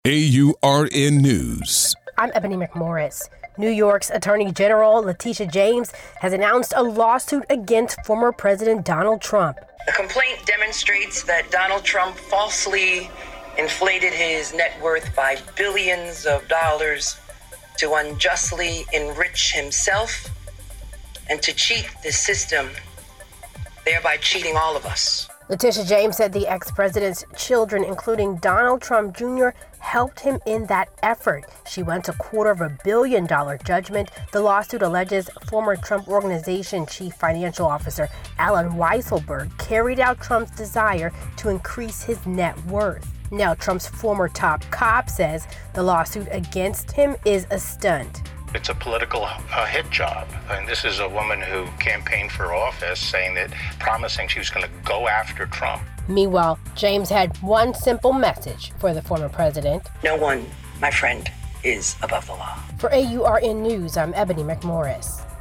AURN News. I'm Ebony McMorris. New York's Attorney General Letitia James has announced a lawsuit against former President Donald Trump. The complaint demonstrates that Donald Trump falsely inflated his net worth by billions of dollars to unjustly enrich himself and to cheat the system, thereby cheating all of us. Letitia James said the ex-president's children, including Donald Trump Jr., helped him in that effort. She wants a $250 million judgment. The lawsuit alleges former Trump Organization chief financial officer Alan Weisselberg carried out Trump's desire to increase his net worth. Now, Trump's former top cop says the lawsuit against him is a stunt. It's a political hit job. And this is a woman who campaigned for office saying that, promising she was going to go after Trump. Meanwhile, James had one simple message for the former president. No one, my friend, is above the law. For AURN News, I'm Ebony McMorris.